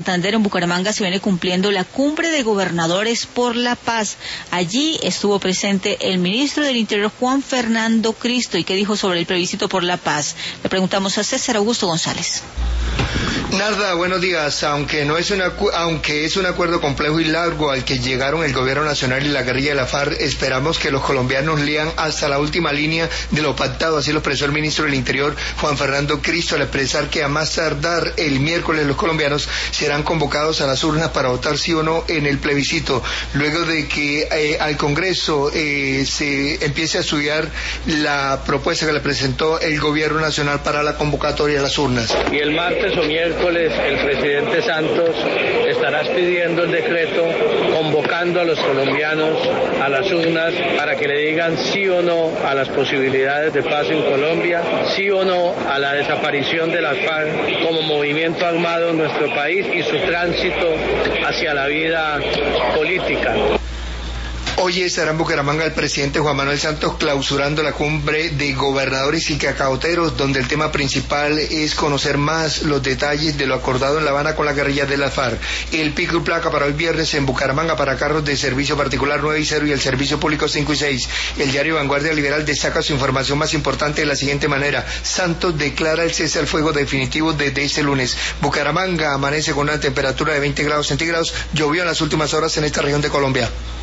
Santander, en Bucaramanga, se viene cumpliendo la cumbre de gobernadores por la paz. Allí estuvo presente el ministro del Interior, Juan Fernando Cristo. ¿Y qué dijo sobre el plebiscito por la paz? Le preguntamos a César Augusto González. Narda, buenos días. Aunque es un acuerdo complejo y largo al que llegaron el gobierno nacional y la guerrilla de la FARC, esperamos que los colombianos lean hasta la última línea de lo pactado. Así lo expresó el ministro del Interior, Juan Fernando Cristo, al expresar que a más tardar el miércoles los colombianos serán convocados a las urnas para votar sí o no en el plebiscito, luego de que al Congreso se empiece a estudiar la propuesta que le presentó el gobierno nacional para la convocatoria a las urnas. Y el martes o miércoles el presidente Santos estará expidiendo el decreto convocando a los colombianos a las urnas para que le digan sí o no a las posibilidades de paz en Colombia, sí o no a la desaparición de las FARC como movimiento armado en nuestro país y su tránsito hacia la vida política. Hoy estará en Bucaramanga el presidente Juan Manuel Santos clausurando la cumbre de gobernadores y cacauteros, donde el tema principal es conocer más los detalles de lo acordado en La Habana con la guerrilla de la FARC. El pico y placa para hoy viernes en Bucaramanga para carros de servicio particular 9 y 0 y el servicio público 5 y 6. El diario Vanguardia Liberal destaca su información más importante de la siguiente manera: Santos declara el cese al fuego definitivo desde este lunes. Bucaramanga amanece con una temperatura de 20 grados centígrados. Llovió en las últimas horas en esta región de Colombia.